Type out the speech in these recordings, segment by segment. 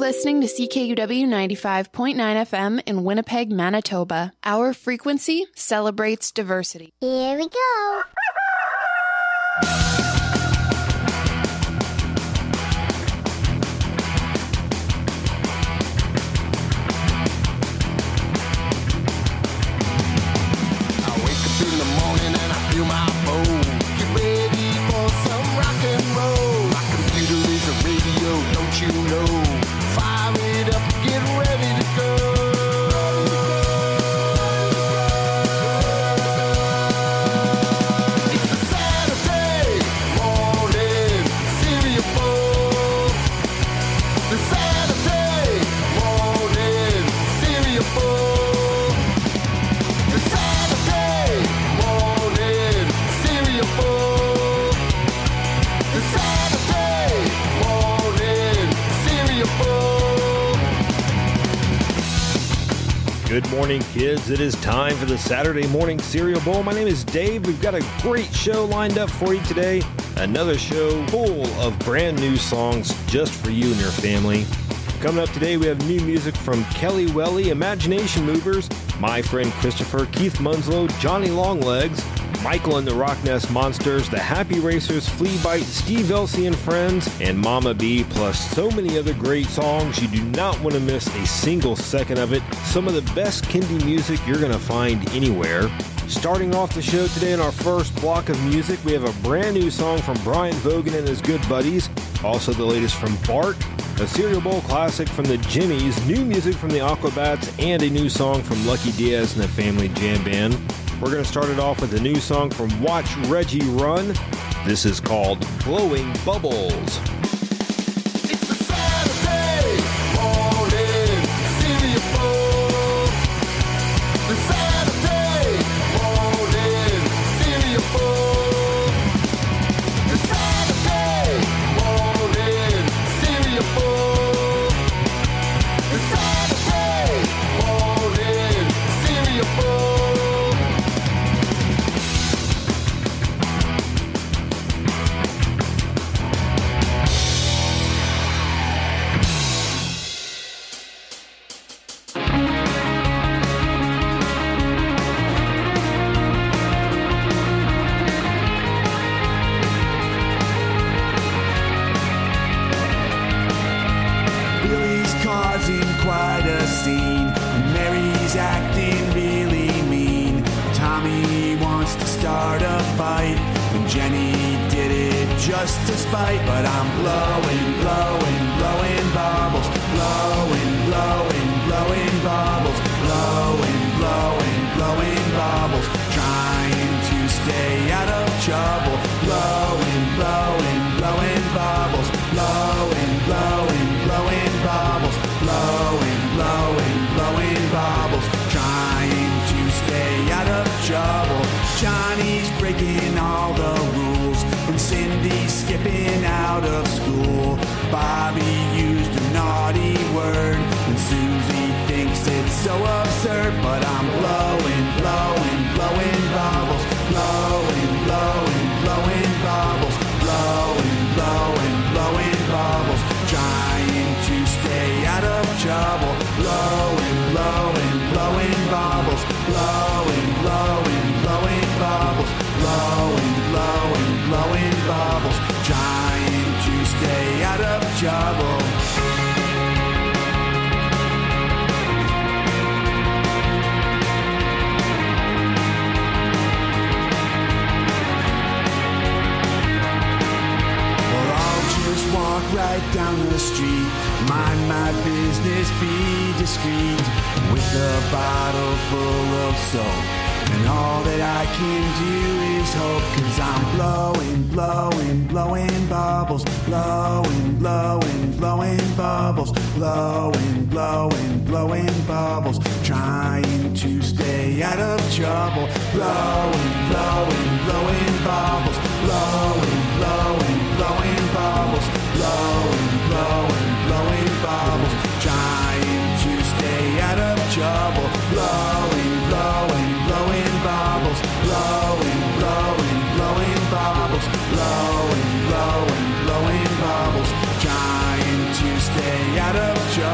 listening to CKUW 95.9 FM in Winnipeg, Manitoba. Our frequency celebrates diversity. Here we go. Good morning, kids. It is time for the Saturday Morning Cereal Bowl. My name is Dave. We've got a great show lined up for you today. Another show full of brand new songs just for you and your family. Coming up today, we have new music from Kelly Welly, Imagination Movers, My Friend Christopher, Keith Munslow, Johnny Longlegs, Michael and the Rocknest Monsters, The Happy Racers, Flea Bite, Steve Elsey and Friends, and Mama B, plus so many other great songs. You do not want to miss a single second of it. Some of the best Kindy music you're going to find anywhere. Starting off the show today in our first block of music, we have a brand new song from Brian Vogan and his good buddies. Also the latest from Bart, a Cereal Bowl classic from the Jimmies, new music from the Aquabats, and a new song from Lucky Diaz and the Family Jam Band. We're going to start it off with a new song from Watch Reggie Run. This is called Blowing Bubbles. It's a Saturday morning Cereal Bowl. The Saturday morning Cereal Bowl. The Saturday morning Cereal Bowl. The Saturday morning Cereal Bowl. Quite a scene. Mary's acting really mean. Tommy wants to start a fight, and Jenny did it just to spite. But I'm blowing, blowing, blowing bubbles, blowing, blowing, blowing bubbles, blowing, blowing, blowing bubbles, trying to stay out of trouble. Blowing, blowing, blowing bubbles, blowing, blowing, blowing bubbles, blowing, blowing, blowing bubbles, trying to stay out of trouble. Johnny's breaking all the rules, and Cindy's skipping out of school. Bobby used a naughty word, and Susie thinks it's so absurd. But I'm blowing, blowing, blowing bubbles, blowing, blowing, blowing bubbles, blowing, blowing, blowing bubbles, trying to stay out of trouble. Blowing, blowing, blowing bubbles, blowing, blowing, blowing bubbles, blowing, blowing, blowing bubbles, trying to stay out of trouble. Walk right down the street, mind my business, be discreet, with a bottle full of soap, and all that I can do is hope. 'Cause I'm blowing, blowing, blowing bubbles, blowing, blowing, blowing bubbles, blowing, blowing, blowing bubbles, trying to stay out of trouble. Blowing, blowing, blowing bubbles, blowing, blowing, blowing bubbles, blowing, blowing, blowing bubbles, trying to stay out of trouble. Blowing, blowing, blowing bubbles, blowing, blowing, blowing bubbles, blowing, blowing, blowing bubbles, trying to stay out of trouble.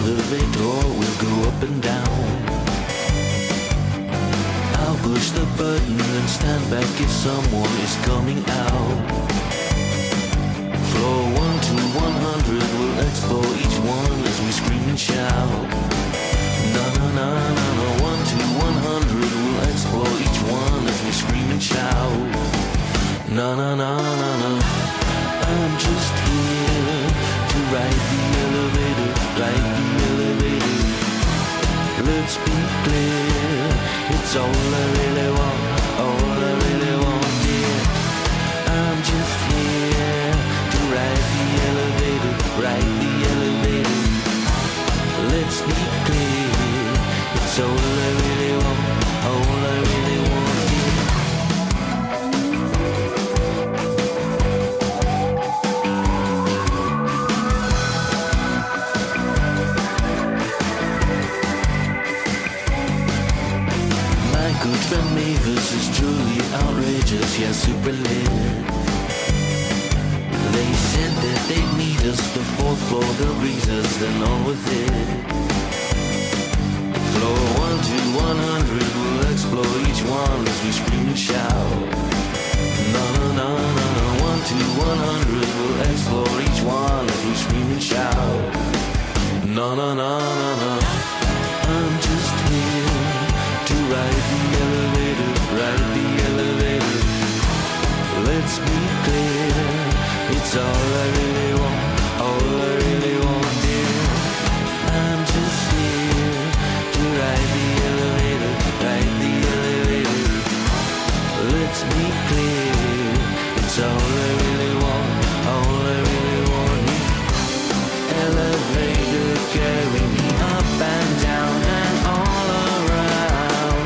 elevator will go up and down. I'll push the button and stand back if someone is coming out. Floor 1 to 100 will explore each one as we scream and shout. Na na na na na. 1 to 100 will explore each one as we scream and shout. Na na na na na. I'm just here to ride the elevator, ride the elevator. Let's be clear, it's all I really want, all I really want, dear. I'm just here to ride the elevator, ride the elevator. Let's be clear, it's all I really want, all I really want, dear. Good friend Mavis is truly outrageous, yeah, super lit. They said that they'd meet us the 4th floor, the breezes, then on with it. Floor 1 to 100 will explore each one as we scream and shout. No, no, no, no, no. 1 to 100 will explore each one as we scream and shout. No, no, no, no, no. I'm just here to ride the elevator, ride the elevator. Let's be clear, it's all I really want, all I really want, dear. I'm just here to ride the elevator, ride the elevator. Let's be clear, it's all I really want, all I really want, dear. Elevator, carry me up and down and all around.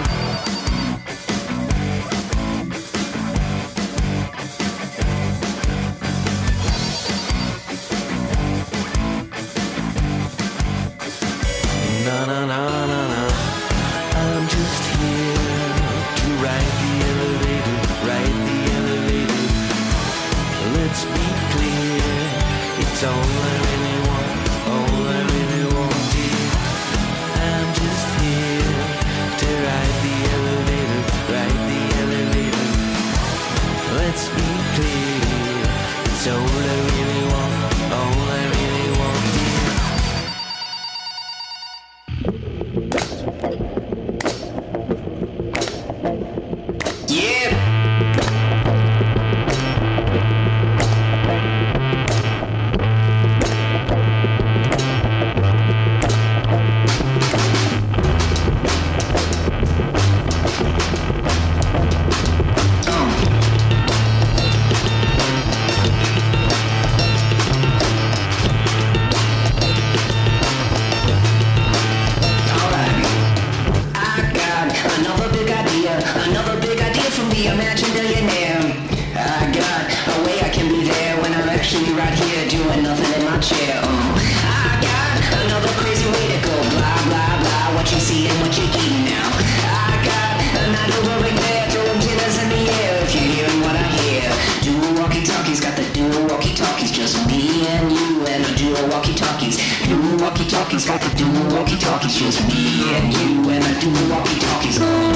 Na na na na na. I'm just here to ride the elevator, ride the elevator. Let's be clear, it's all I really want, all I really want, dear. I'm just here to ride the elevator, ride the elevator. Let's be clear, it's all I really want, all I really want, dear. Yeah. Walkie-talkies, got to do walkie-talkies, just me and you, and I do walkie-talkies.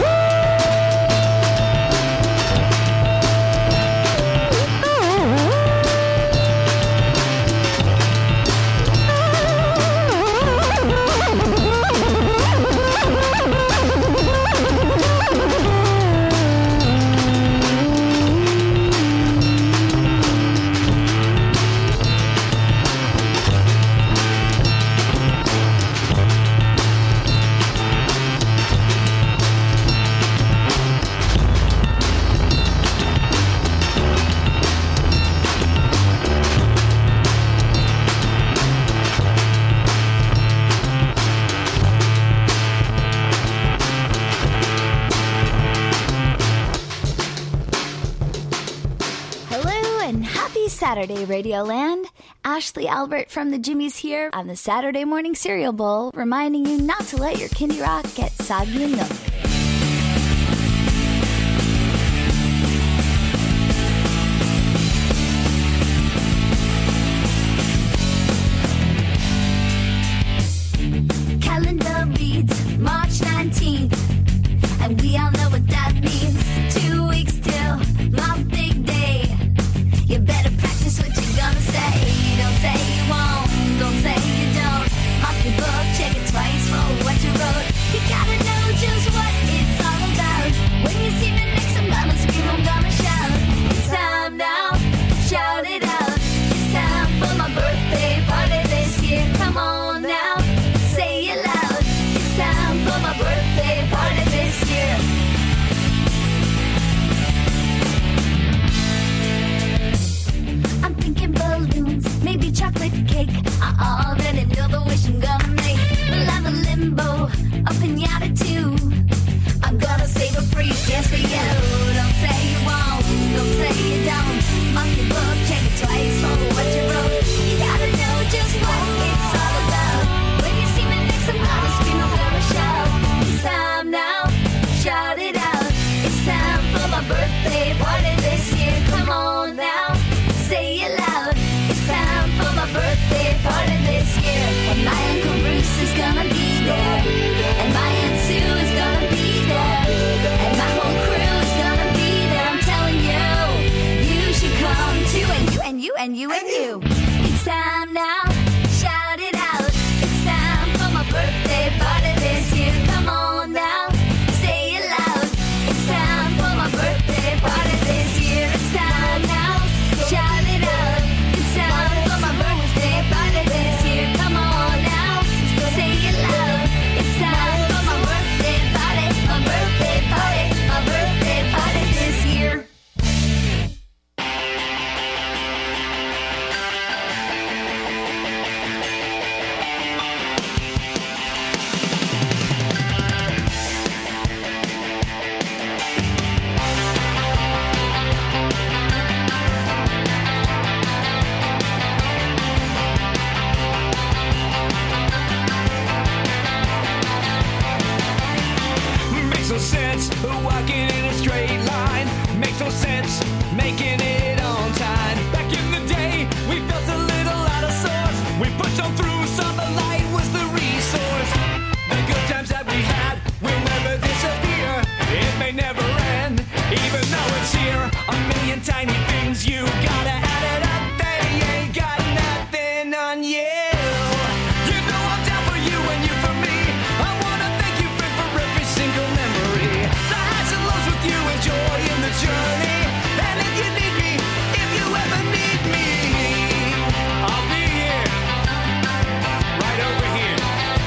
Saturday, Radioland. Ashley Albert from the Jimmies here on the Saturday Morning Cereal Bowl, reminding you not to let your Kindy Rock get soggy and milky. and you and you. It's time now, shout it out. It's time for my birthday party this year. Come on now, say it loud. It's time for my birthday party this year. It's time now, shout it out. It's time for my birthday party this year. Come on now, say it loud. It's time for my birthday party, my birthday party, my birthday party this year. Makes no sense walking in a straight line. Makes no sense making it on time. Back in the day, we felt a little out of sorts. We pushed on through, saw the light was the resource. The good times that we had will never disappear. It may never end, even though it's here. A million tiny things, you gotta add it up. They ain't got nothing on you. You know I'm down for you and you for me. I wanna thank you, friend, for every single memory. The highs and lows with you and joy in the journey. And if you need me, if you ever need me, I'll be here, right over here.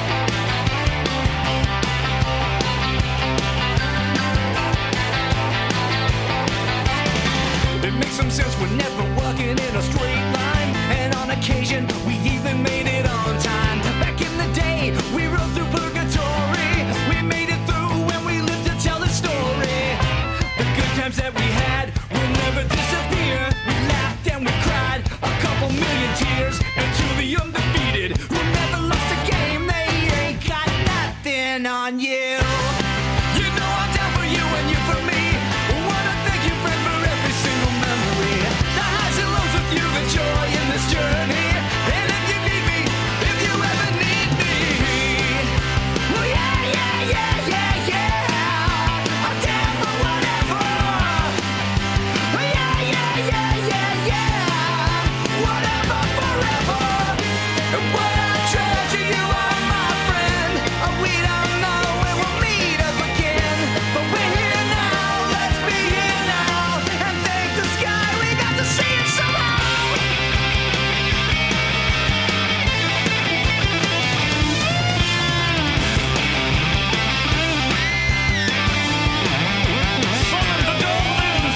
It makes some sense, we're never walking in a straight line. And on occasion, we even made it on time. Back in the day, we rode through purgatory. We made it through when we lived to tell the story. The good times that we had will never disappear. We laughed and we cried, a couple million tears. And to the undefeated, who never lost a game, they ain't got nothing on you. You know I'm down for you and you for me. Wanna thank you, friend, for every single memory. The highs and lows with you, the joy in this journey. And if you need me, if you ever need me, well, yeah, yeah, yeah, yeah, yeah. I'm down for whatever. Well, yeah, yeah, yeah, yeah, yeah. Whatever, forever. And what I treasure, you are my friend. And we don't know when we'll meet up again. But we're here now, let's be here now. And thank the sky, we got to see it somehow. Summon the dolphins.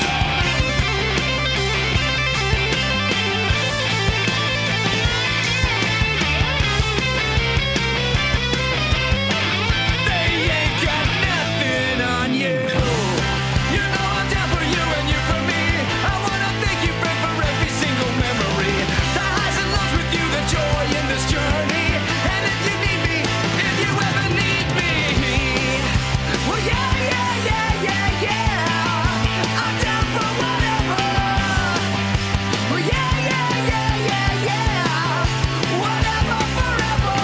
They ain't got nothing on you. You know I'm down for you and you for me. I wanna thank you, friend, for every single memory. The highs and lows with you, the joy in this journey. And if you need me, if you ever need me, well, yeah, yeah, yeah, yeah, yeah. I'm down for whatever. Well, yeah, yeah, yeah, yeah, yeah. Whatever, forever.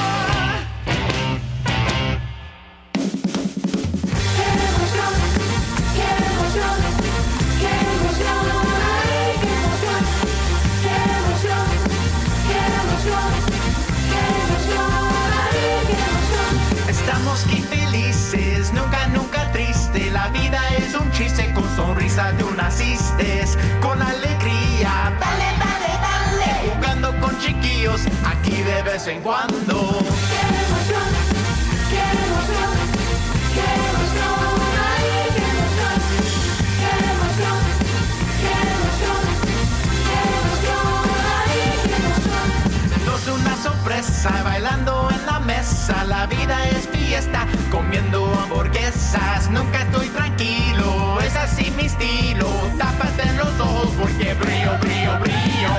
Estamos aquí felices, nunca, nunca triste. La vida es un chiste, con sonrisa tú naciste. Con alegría, dale, dale, dale. Jugando con chiquillos, aquí de vez en cuando. Dos una sorpresa, bailando en la mesa. La vida es fiesta, comiendo hamburguesas. Nunca estoy tranquilo, es así mi estilo. Tápate los ojos porque brillo, brillo, brillo.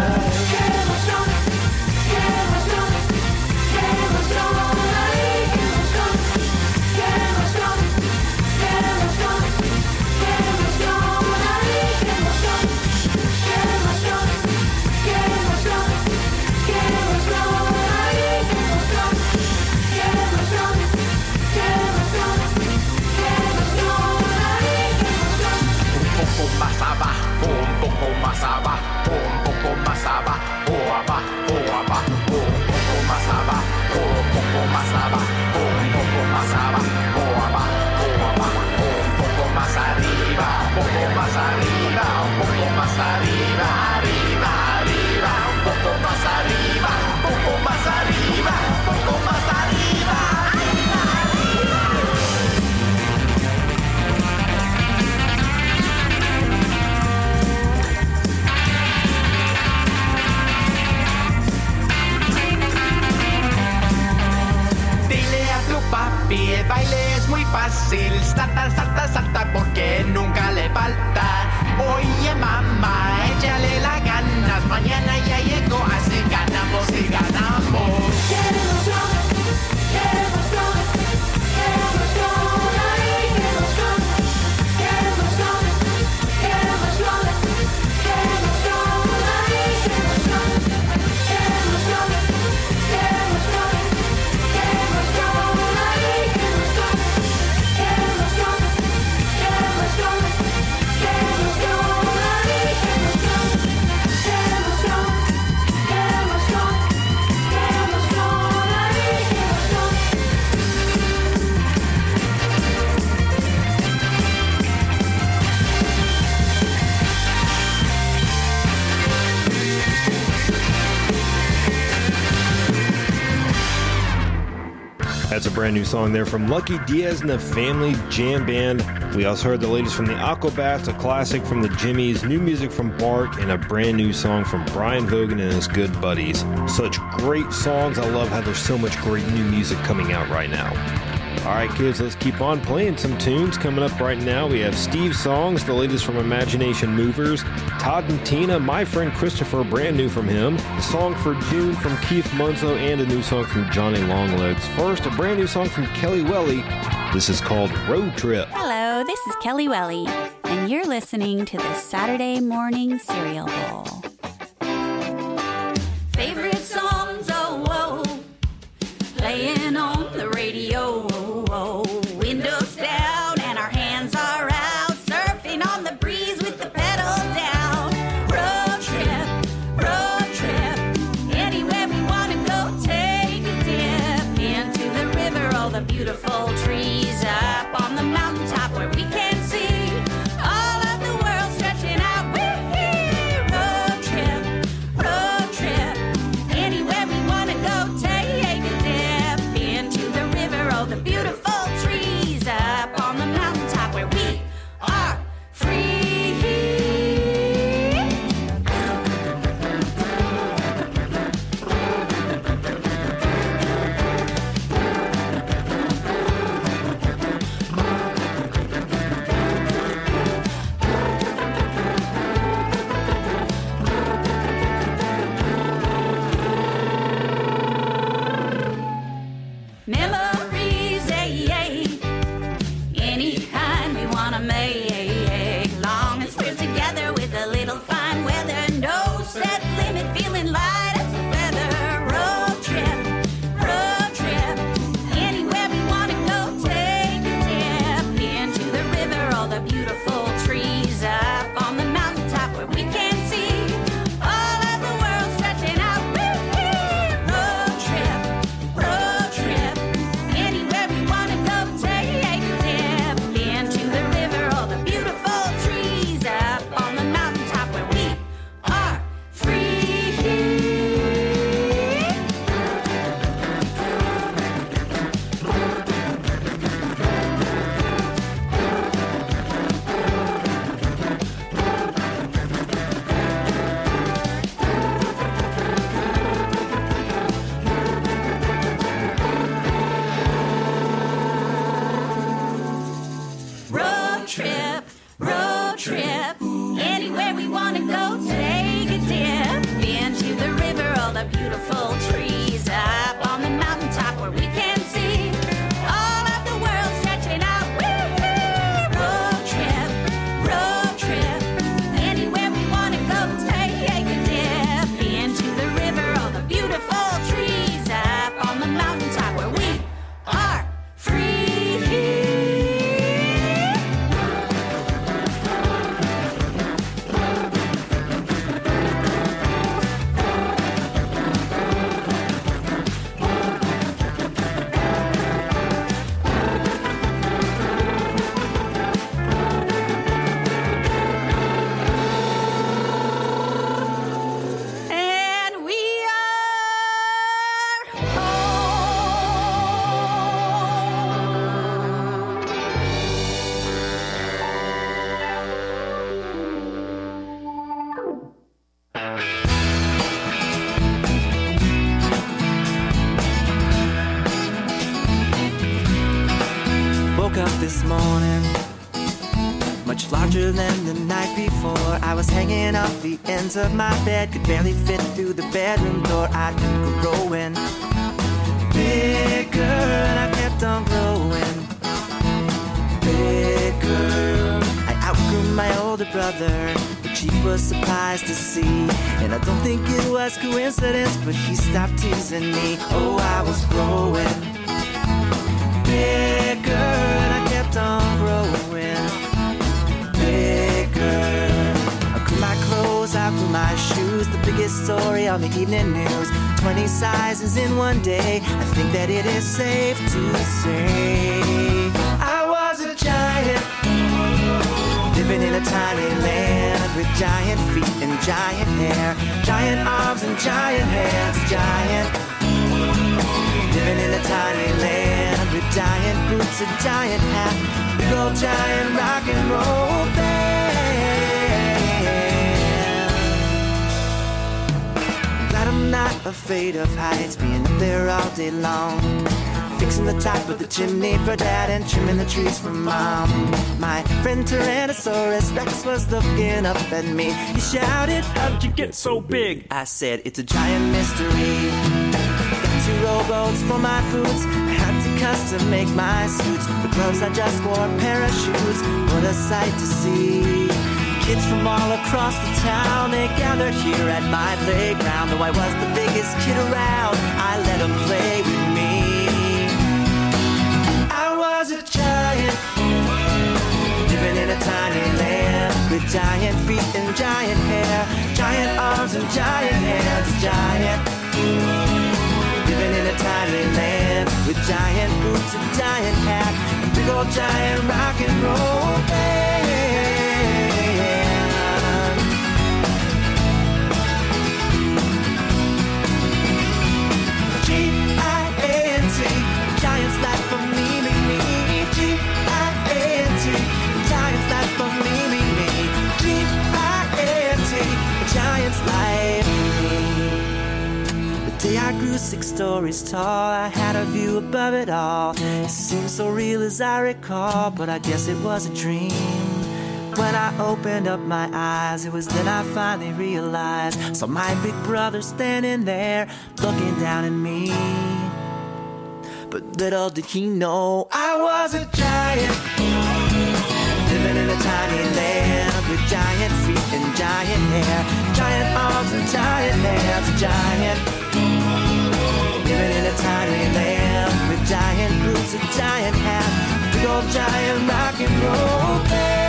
poco más abajo, un poco más abajo, abajo, abajo, un poco más abajo, un poco más abajo, un poco más abajo, abajo, abajo, un poco más arriba, un poco más arriba, un poco más arriba, arriba, arriba, un poco más arriba, un poco más arriba, un poco más arriba, arriba, arriba. Dile a tu papi, el baile es muy fácil. Salta, salta, salta porque nunca le falta. Oye mamá, échale las ganas. Mañana ya llegó, así ganamos y ganamos. Queremos drogas, queremos drogas, queremos drogas, queremos drogas, queremos drogas, queremos drogas, queremos drogas, queremos drogas, queremos drogas, queremos drogas, queremos drogas, queremos drogas, queremos drogas, queremos drogas, queremos drogas, queremos drogas, queremos drogas, queremos drogas. That's a brand new song there from Lucky Diaz and the Family Jam Band. We also heard the latest from the Aquabats, a classic from the Jimmies, new music from Bark, and a brand new song from Brian Hogan and his good buddies. Such great songs. I love how there's so much great new music coming out right now. All right, kids, let's keep on playing some tunes. Coming up right now, we have Steve Songs, the latest from Imagination Movers, Todd and Tina, My Friend Christopher, brand new from him, a song for June from Keith Munzo, and a new song from Johnny Longlegs. First, a brand new song from Kelly Welly. This is called Road Trip. Hello, this is Kelly Welly, and you're listening to the Saturday Morning Cereal Bowl. Favorite songs, oh, whoa, playing on the radio, oh, whoa. Windows down and our hands are out, surfing on the breeze with the pedal down. Road trip, anywhere we want to go, take a dip into the river, all the beautiful trees up on the mountaintop where we can see all of the world stretching out. Road the night before. I was hanging off the ends of my bed, could barely fit through the bedroom door. I kept growing bigger, and I kept on growing bigger. I outgrew my older brother, which he was surprised to see. And I don't think it was coincidence, but he stopped teasing me. Oh, I was growing bigger, and I kept on growing bigger. I grew my clothes, I grew my shoes, the biggest story on the evening news. 20 sizes in one day, I think that it is safe to say I was a giant, living in a tiny land with giant feet and giant hair, giant arms and giant hands, giant, living in a tiny land with giant boots, a giant hat, big old giant rock and roll band. Glad I'm not afraid of heights, being up there all day long, fixing the top of the chimney for dad and trimming the trees for mom. My friend Tyrannosaurus Rex was looking up at me. He shouted, "How'd you get so big?" I said, "It's a giant mystery." Got 2 rowboats for my boots, I had to custom make my suits. The gloves I just wore, parachutes, what a sight to see. Kids from all across the town, they gathered here at my playground. Though I was the biggest kid around, I let them play with me. I was a giant, living in a tiny land with giant feet and giant hair, giant arms and giant hands, giant, living in a tiny land with giant boots and giant hat, a big old giant rock and roll band. G-I-A-N-T, giants like for me, me, me. G-I-A-N-T, giants like for me, me, me. G-I-A-N-T, giants like for me. The day I grew 6 stories tall, I had a view above it all. It seemed so real as I recall, but I guess it was a dream. When I opened up my eyes, it was then I finally realized. Saw my big brother standing there, looking down at me. But little did he know I was a giant, living in a tiny land with giant feet and giant hair, giant arms and giant hands, a giant, living in a tiny land with giant boots, a giant hat, big old giant rock and roll band.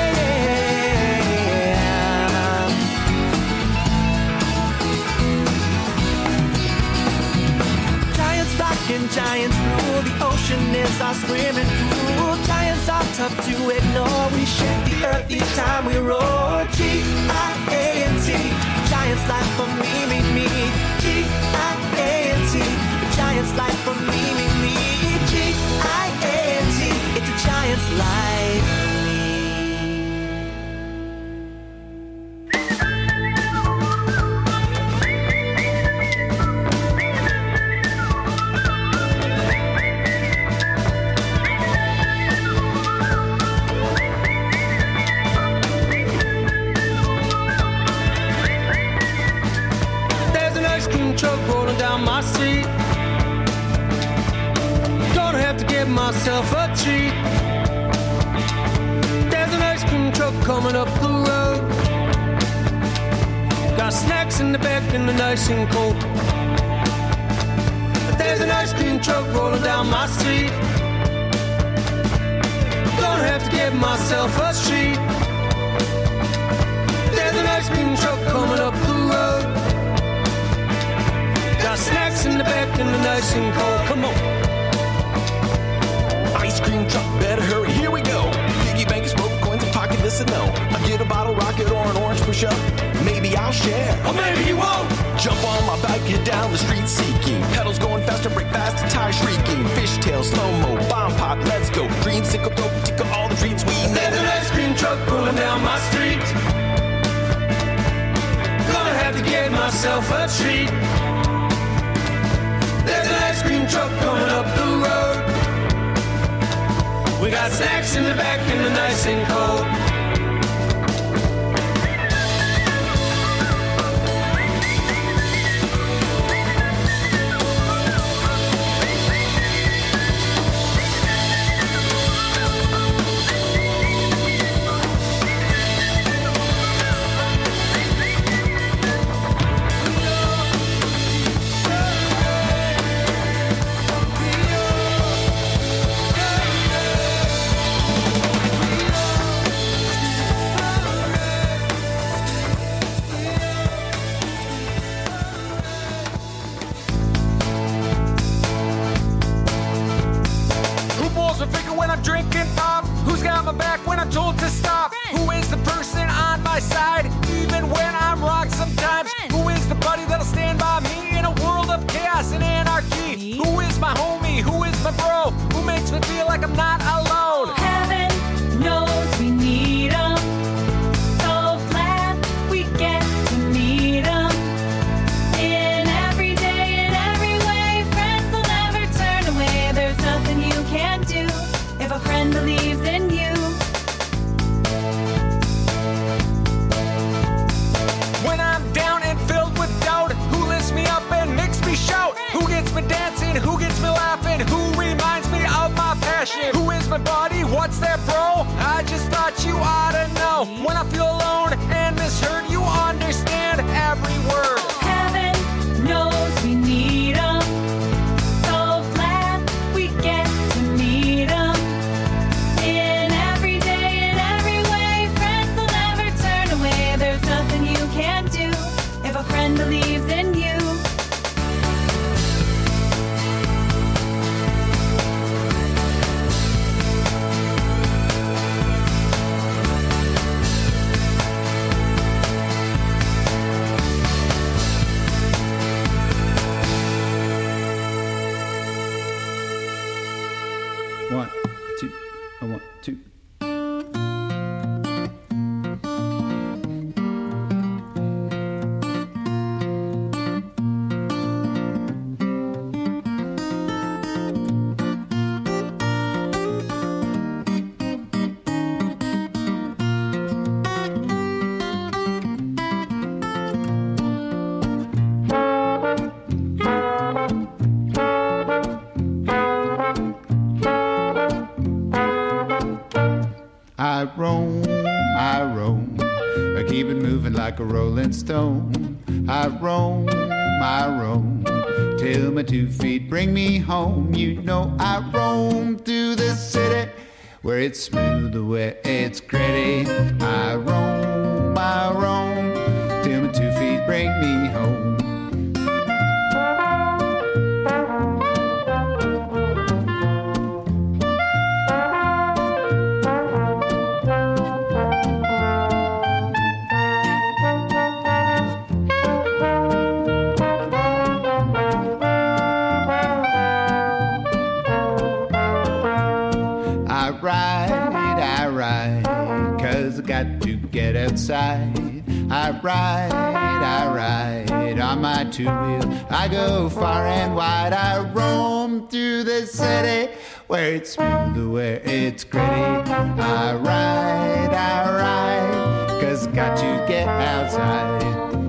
Giants rock and giants rule, the ocean is our swimming pool. Giants are tough to ignore, we shake the earth each time we roar. G-I-A-N-T, giants like for me, me, me. G-I-A-N-T, giants like for me, me, me. G-I-A-N-T, it's a giant's life for me. Truck rolling down my street. Gonna have to give myself a treat. There's an ice cream truck coming up the road. Got snacks in the back and the nice and cold. There's an ice cream truck rolling down my street. Gonna have to give myself a treat. There's an ice cream truck coming up the road. Got snacks in the back and the nice and cold. Come on. Ice cream truck, better hurry, here we go. Piggy bank is broke, coins and pocket this and no. I get a bottle rocket or an orange push up. Maybe I'll share, or maybe you won't. Jump on my bike, head down the street seeking. Pedals going faster, brake fast, tires shrieking. Fishtail, slow-mo, bomb pop, let's go. Green sickle, dope, tickle, all the treats we know. There's an ice cream truck pulling down my street. Gonna have to get myself a treat. There's an ice cream truck coming up the road. We got snacks in the back and the nice and cold. makes me feel like I'm not alone. Heaven knows we need 'em. So glad we get to meet 'em. In every day, in every way, friends will never turn away. There's nothing you can't do if a friend believes in you. When I'm down and filled with doubt, who lifts me up and makes me shout? Who gets me dancing? Who gets me laughing? Who reminds me of my passion? Who is my buddy? What's that, bro? I just thought you ought to know. When I feel alone and misheard, you understand every word. Heaven knows we need 'em. So glad we get to meet 'em. In every day, in every way, friends will never turn away. There's nothing you can't do if a friend believes in you. One, two, a 1, 2. I roam, I keep it moving like a rolling stone. I roam, till my 2 feet bring me home. You know I roam through the city, where it's smooth, where it's gritty. I roam, till my 2 feet bring me home. I ride, 'cause I got to get outside. I ride on my 2-wheel. I go far and wide. I roam through the city, where it's smooth, where it's gritty. I ride, 'cause I got to get outside.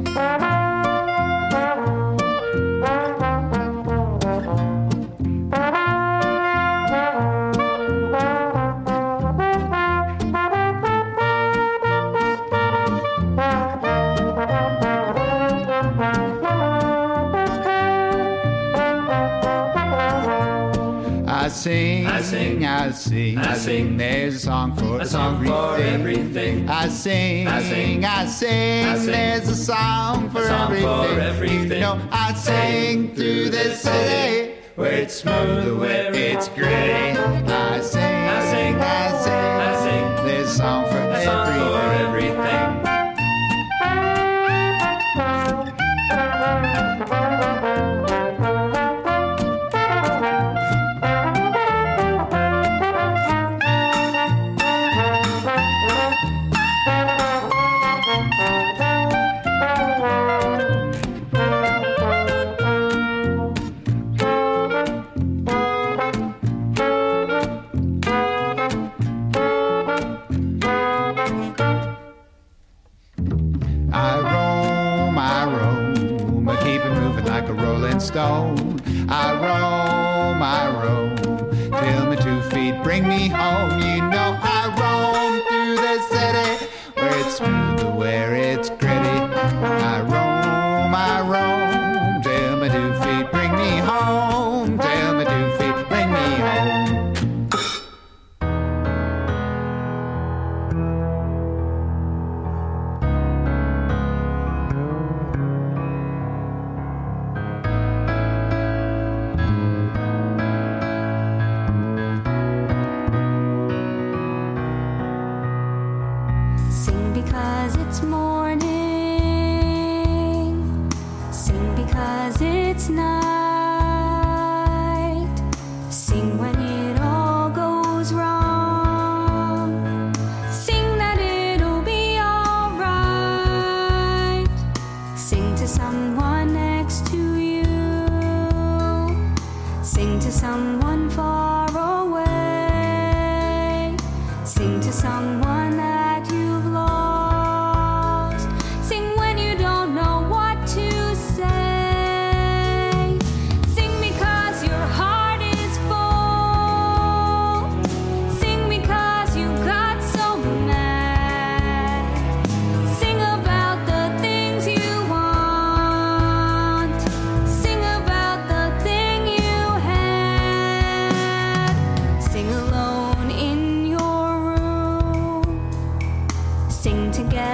I sing. There's a song for everything. I sing. There's a song for everything. You know, I sing through the city, where it's smooth, where it's gritty. I sing. There's a song for everything. Stone. I roam, till my 2 feet bring me home. You know I roam through the city, where it's smooth, where it's gritty. I roam, till my 2 feet bring me home. Till my 2 feet bring me home. It's night. Sing when it all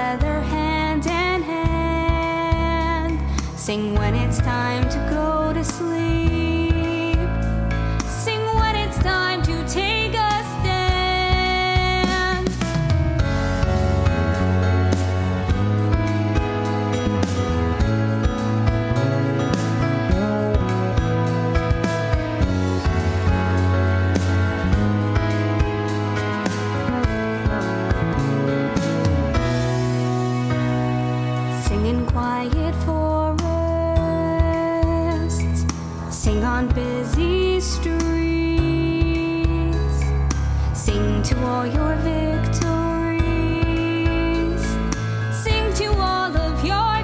together hand in hand. Sing when it's time to go to sleep. Sing when it's time to take a stand. Sing in quiet forests. Sing on busy streets. Sing to all your victories. Sing to all of your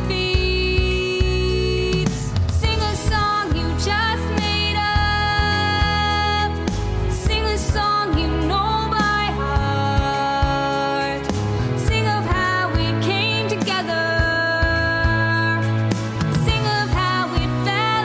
defeats. Sing a song you just made up. Sing a song you know by heart. Sing of how we came together. Sing of how it fell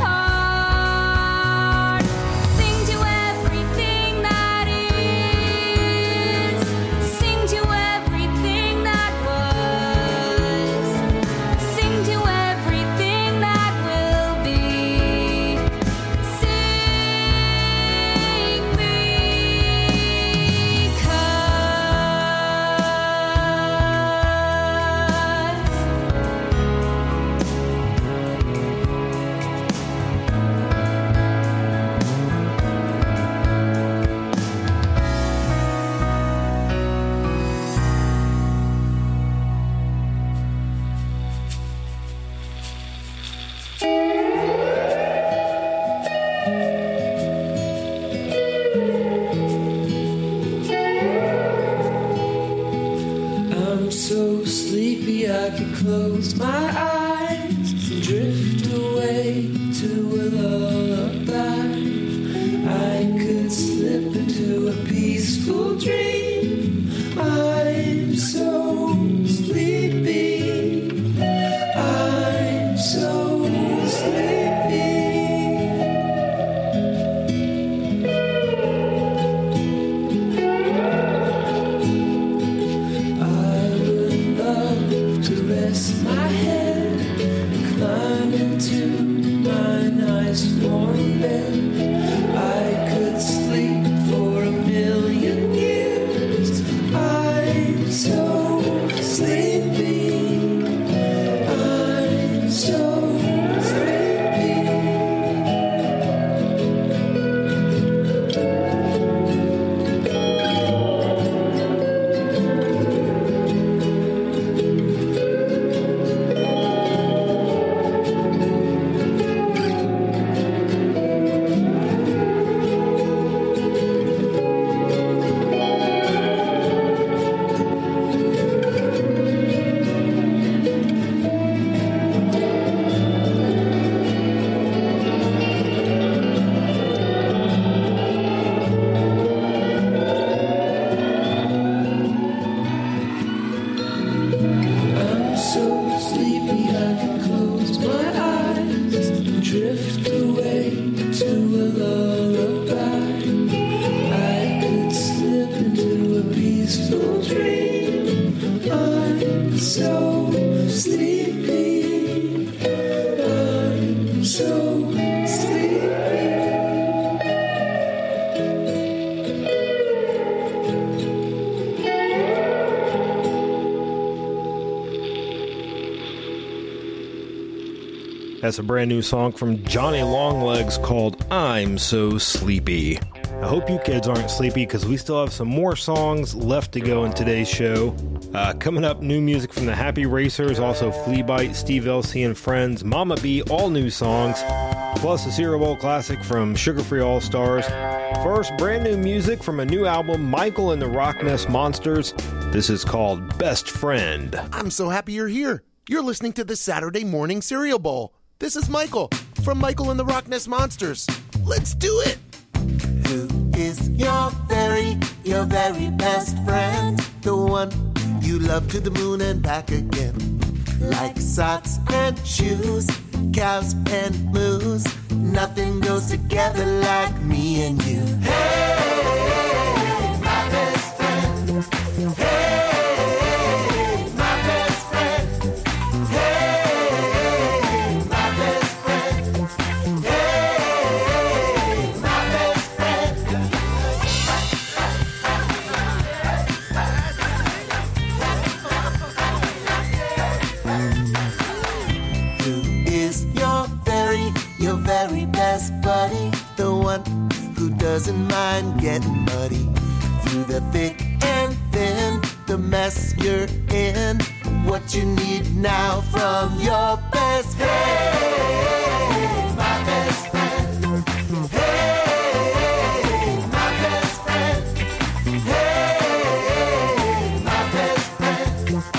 apart. Sing to everything that is. Sing to everything that was. Sing to everything that will be. Sing I'm so sleepy I could close my eyes and drift away to a lullaby. I could slip into a peaceful dream. I'm so sleepy. I'm so sleepy. To rest my head and climb into my nice warm bed. I could sleep for a million years. I'm so sleepy. I'm so That's a brand new song from Johnny Longlegs called I'm So Sleepy. I hope you kids aren't sleepy because we still have some more songs left to go in today's show. Coming up, new music from the Happy Racers, also Flea Bite, Steve Elsey and Friends, Mama B, all new songs, plus a Cereal Bowl classic from Sugar Free All Stars. First, brand new music from a new album, Michael and the Rock Nest Monsters. This is called Best Friend. I'm so happy you're here. You're listening to the Saturday Morning Cereal Bowl. This is Michael from Michael and the Rock Nest Monsters. Let's do it! Who is your very best friend? The one you love to the moon and back again. Like socks and shoes, cows and moose. Nothing goes together like me and you. Hey, my best friend. Hey, doesn't mind getting muddy. Through the thick and thin, the mess you're in. What you need now from your best friend. Hey, my best friend. Hey, my best friend. Hey, my best friend.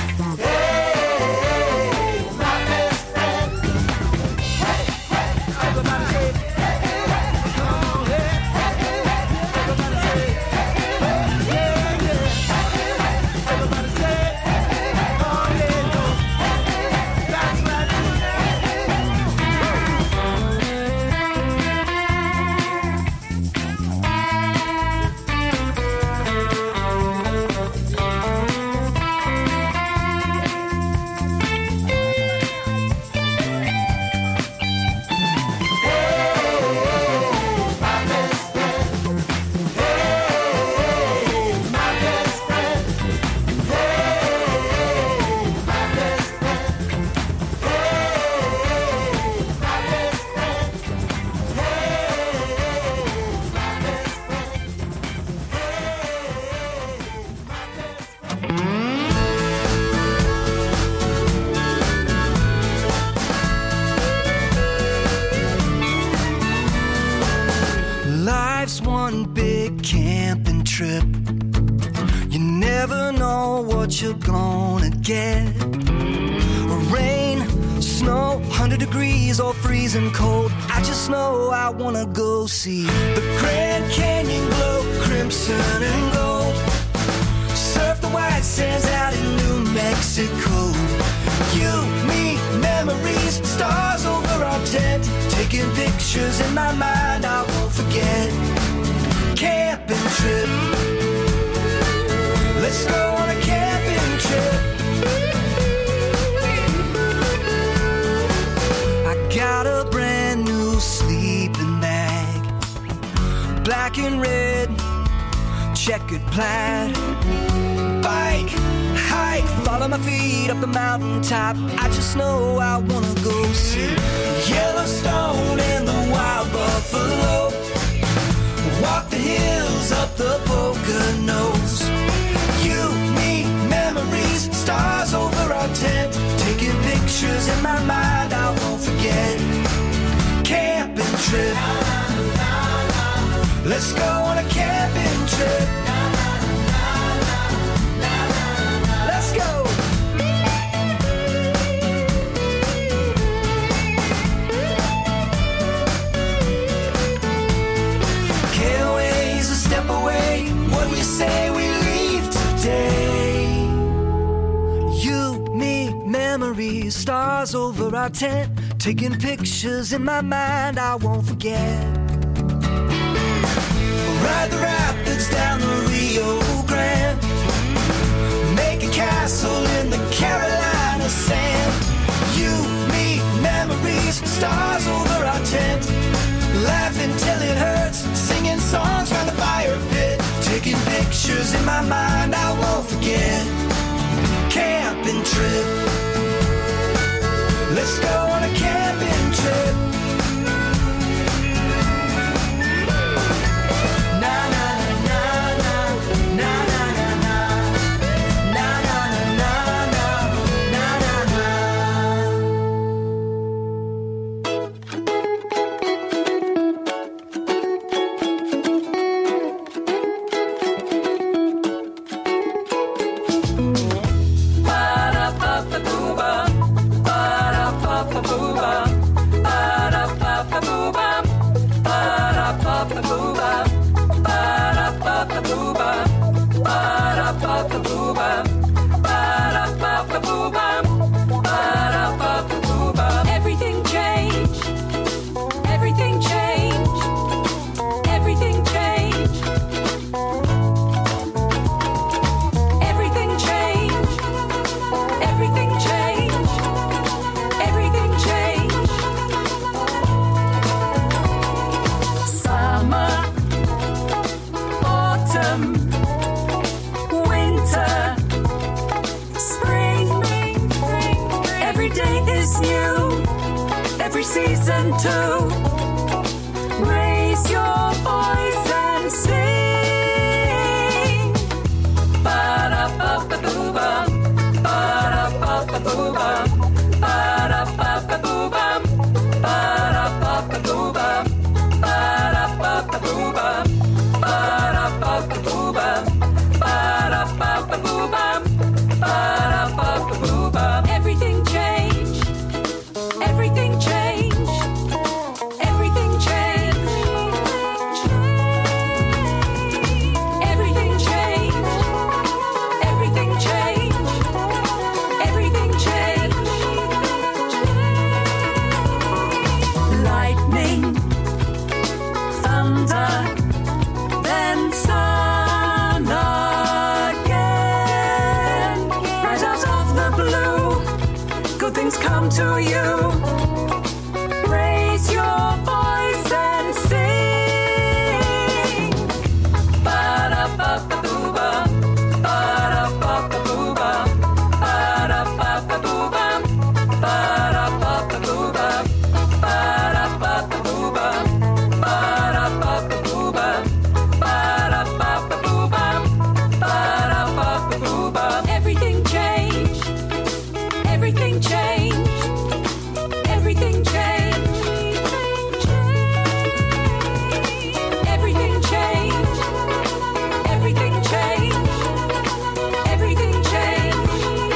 Hey, my best friend. Hey, hey, everybody say, hey, hey, come on, hey, hey, hey, everybody say, hey, hey, yeah, yeah. Everybody say, hey, hey, oh yeah, no, hey, hey, that's right, Life's one big camping trip. You never know what you're gonna get. Rain, snow, 100 degrees or freezing cold. I just know I wanna go see the Grand Canyon glow, crimson and gold. Surf the white sands out in New Mexico. You, me, memories, stars over our tent. Taking pictures in my mind I won't forget. Camping trip. Let's go on a camping trip. I got a brand new sleeping bag. Black and red, checkered plaid. Bike, hike, follow my feet up the mountaintop. I just know I wanna go see Yellowstone and the wild buffalo. Walk the hills up the Poconos. You, me, memories, stars over our tent. Taking pictures in my mind I won't forget. Camping trip. Let's go on a camping trip. Let's go. Caraway's a step away. What do you say we leave today? You, me, memories, stars over our tent. Taking pictures in my mind I won't forget. Ride the rapids down the Rio Grande. Make a castle in the Carolina sand. You, me, memories, stars over our tent. Laughing till it hurts, singing songs round the fire pit. Taking pictures in my mind I won't forget. Camping trip. Let's go on a camping trip. Everything changed. Everything changed. Everything changed. Everything changed. Everything changed. Everything changed. Summer, autumn, winter, spring. Every day is new. Every season too. Raise your voice and Everything changed. Everything changed. Everything changed. Everything changed. Everything changed. Everything changed. Lightning, thunder, then sun again. Right out of the blue, good things come to you. Raise your voice and sing. Ba-da-ba-ba-boo-ba, ba-da-ba-ba-boo-ba, ba-da-ba-ba-boo-ba, ba-da-ba-ba-boo-ba, ba-da-ba-ba-boo-ba, ba-da-ba-ba-boo-ba, ba-da-ba-ba-boo-ba, ba-da-ba-ba-boo-ba. Everything changed. Everything changed. Everything changed. Everything changed. Everything changed. Everything changed.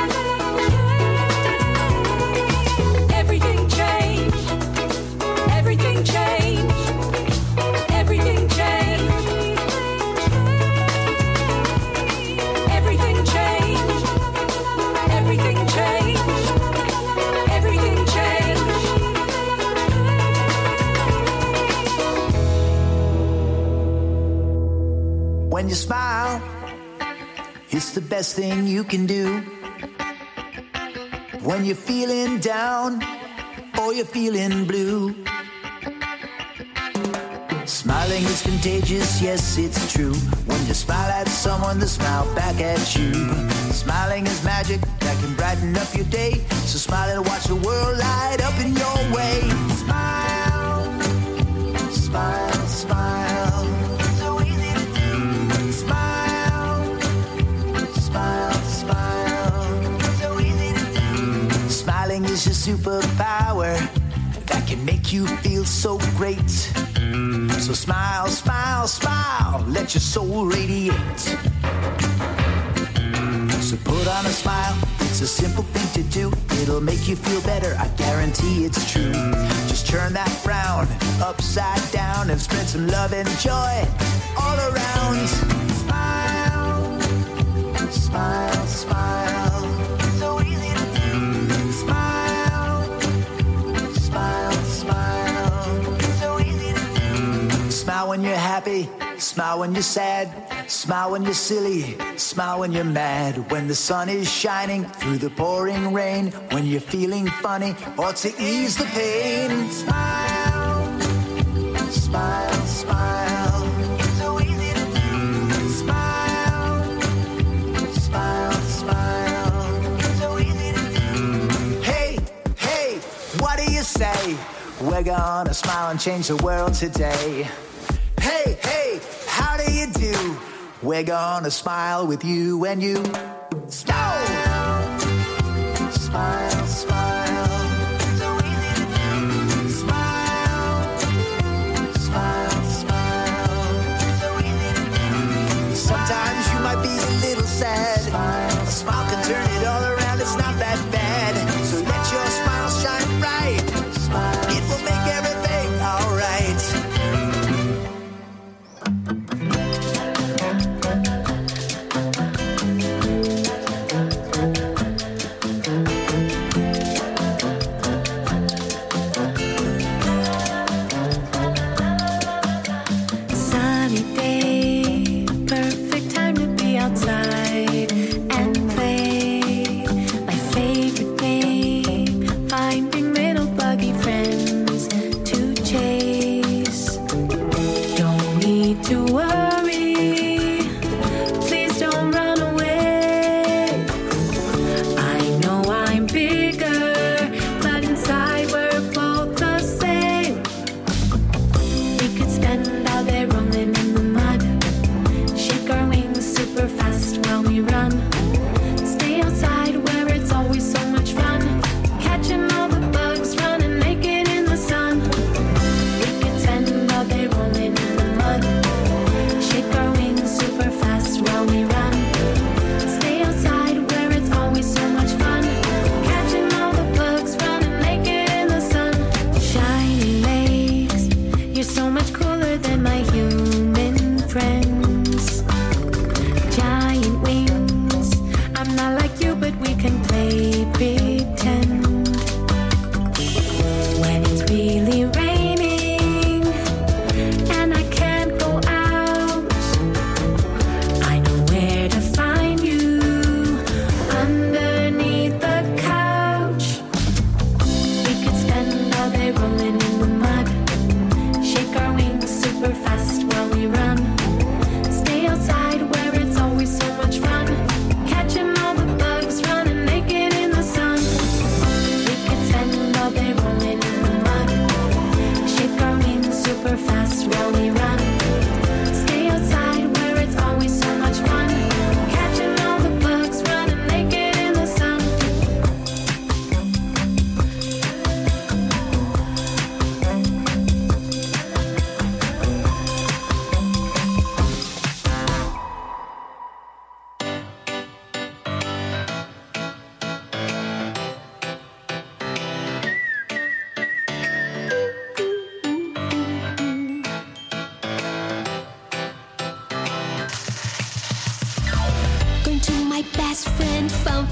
Everything changed. Everything changed. Everything changed. Everything changed. Everything changed. Everything changed. When you smile, it's the best thing you can do. When you're feeling down or you're feeling blue, smiling is contagious, yes, it's true. When you smile at someone, they smile back at you. Smiling is magic that can brighten up your day. So smile and watch the world light up in your way. Smile, smile, smile. So easy to do. Smile, smile, smile. So easy to do. Smiling is your superpower that can make you feel so great. So smile, smile, smile, let your soul radiate. So put on a smile, it's a simple thing to do. It'll make you feel better, I guarantee it's true. Just turn that frown upside down and spread some love and joy all around. Smile, smile, smile. So easy to do. Smile, smile, smile. So easy to do. Smile when you're happy, smile when you're sad, smile when you're silly, smile when you're mad. When the sun is shining through the pouring rain, when you're feeling funny or to ease the pain. Smile, smile, smile. So easy to do. Smile, smile, smile. So easy to do. Hey, hey, what do you say? We're gonna smile and change the world today. Hey, hey, how do you do? We're gonna smile with you and you. Smile, smile, smile. So easy to do. Smile, smile, smile. So easy to do. Sometimes you might be a little sad. A smile can turn it all around. It's not that bad. So let your smile shine bright. It will make everything all right.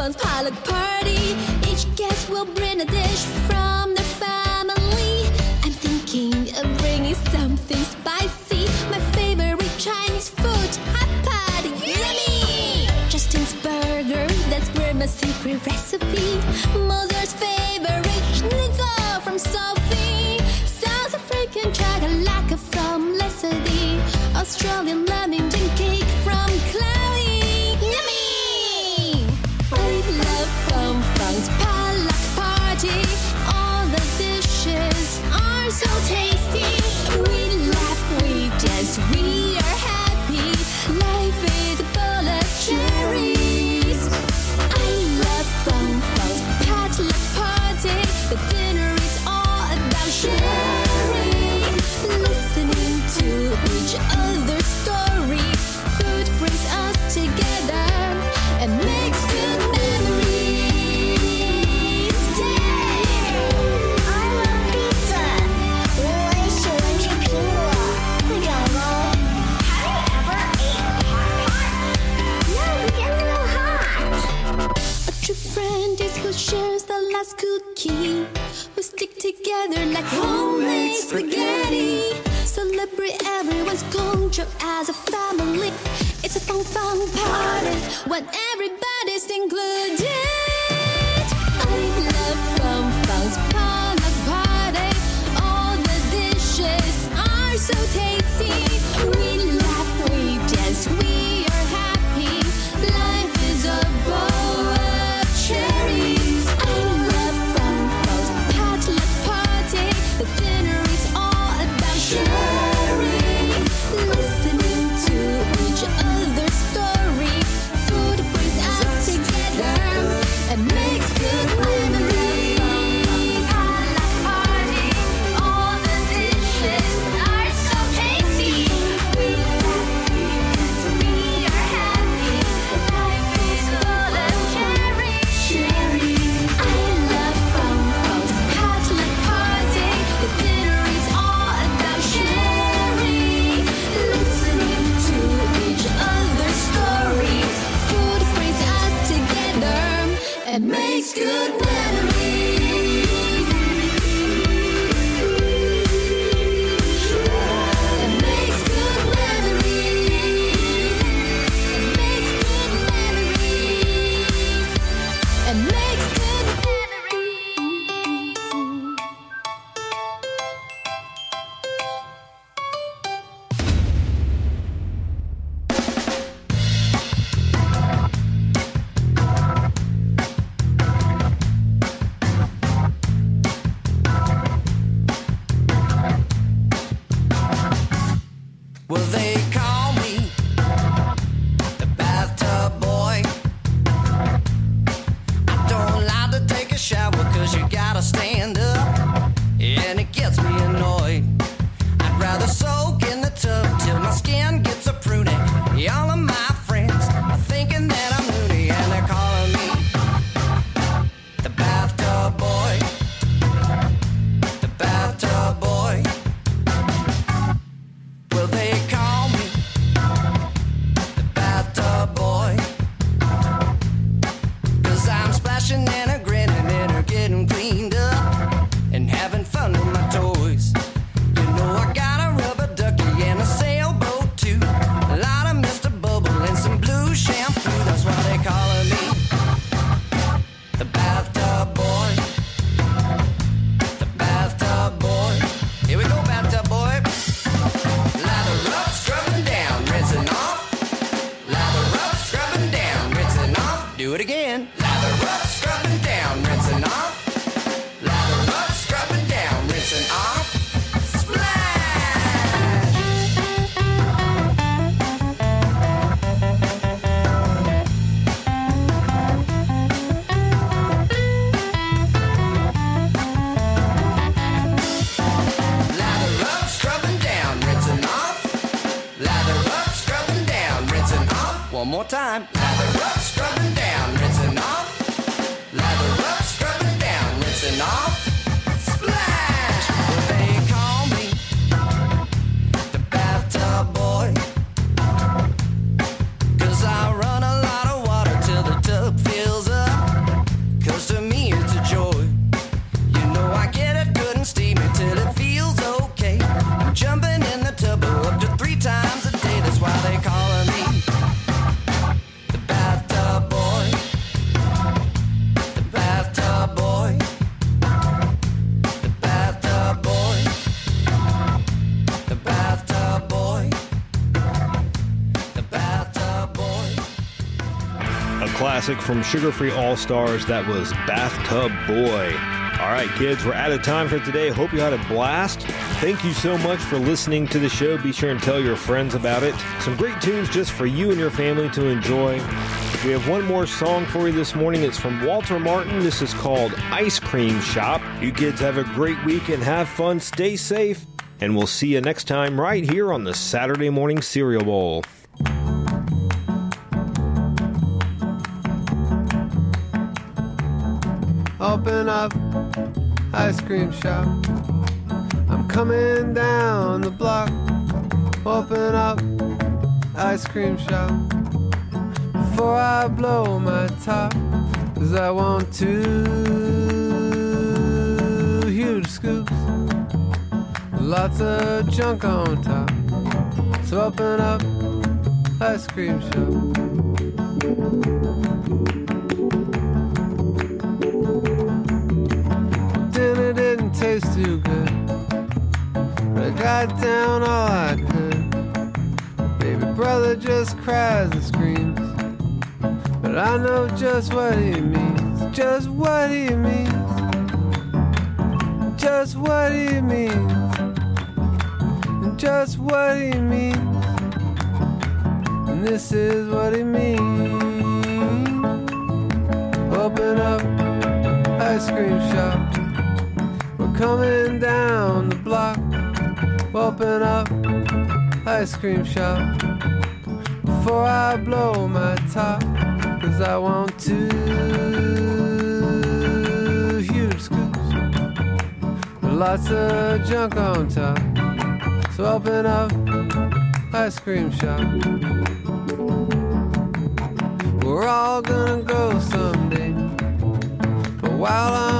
fun potluck party. Each guest will bring a dish from their family. I'm thinking of bringing something spicy. My favorite Chinese food, hot pot, yummy! Justin's burger, that's Grandma's secret recipe. Mother's favorite schnitzel from Sophie. South African chakalaka from Leslie. Australian lamington cake from Chloe. Yummy! I love Fun Fun's potluck party. All the dishes are so tasty. We laugh, we dance, we are happy. Life is a bowl of cherries. I love Fun Fun's potluck party. The dinner is all about sharing, listening to each other's stories. Food brings us together and makes good memories. I love pizza. 我也喜欢吃苹果。会长高。Have you ever ate hot? No, it's so hot. A true friend is who shares the last cookie. We stick together like homemade spaghetti. Celebrate everyone's culture as a family. It's a fun party when everybody's included. I love Fun's potluck party. All the dishes are so tasty. We laugh, we dance, we are happy. Life is a bowl of cherries. I love Fun's potluck party. The dinner is all about sharing, listening to each other's stories. Food brings us together and makes good memories. Potluck party, all the dishes are so tasty. We laugh, we dance, we are happy. Life is full of cherries. I love Fun's potluck party. The dinner is all about sharing, listening to each other's stories. Food brings us together and makes good memories. And makes good memories. And makes good memories. And makes good memories. Well, they call me the bathtub boy. I don't like to take a shower cause you gotta stand up, and it gets me annoyed. I'd rather soak in the tub till my skin gets a pruny. All of my friends are thinking that I'm loony, and they're calling me the bathtub boy. The bathtub boy. Well, they call me the bathtub boy, 'cause I'm splashing and a grinning and a getting cleaned up and having fun with my toys. You know I got a rubber ducky and a sailboat too, a lot of Mr. Bubble and some blue shampoo. That's why they calling me the bathtub boy. The bathtub boy. Here we go, bathtub boy. Lather up, scrubbing down, rinsing off. Lather up, scrubbing down, rinsing off. Do it again. Lather up, scrubbing down, rinsing off. Lather up, scrubbing down, rinsing off. Lather up, scrubbing down, rinsing off. Lather up, scrubbing down, rinsing off. One more time. Lather up, scrubbing down, rinsing off. Lather up, scrubbing down, rinsing off. Splash! Well, they call me the bathtub boy, 'cause I run a lot of water till the tub fills up classic from Sugar Free All-Stars. That was Bathtub Boy. All right, kids, we're out of time for today. Hope you had a blast. Thank you so much for listening to the show. Be sure and tell your friends about it. Some great tunes just for you and your family to enjoy. We have one more song for you this morning. It's from Walter Martin. This is called Ice Cream Shop. You kids have a great week and have fun. Stay safe. And we'll see you next time right here on the Saturday Morning Cereal Bowl. Open up, ice cream shop. I'm coming down the block. Open up, ice cream shop. Before I blow my top, 'cause I want 2 huge scoops. Lots of junk on top. So open up, ice cream shop. Dinner didn't taste too good, but I got down all I could. Baby brother just cries and screams, but I know just what he means, just what he means, just what he means, and just what he means, and this is what he means. Open up, ice cream shop. We're coming down the block. Open up, ice cream shop. Before I blow my top, 'cause I want 2 huge scoops. Lots of junk on top. So open up, ice cream shop. We're all gonna go someday, but while I'm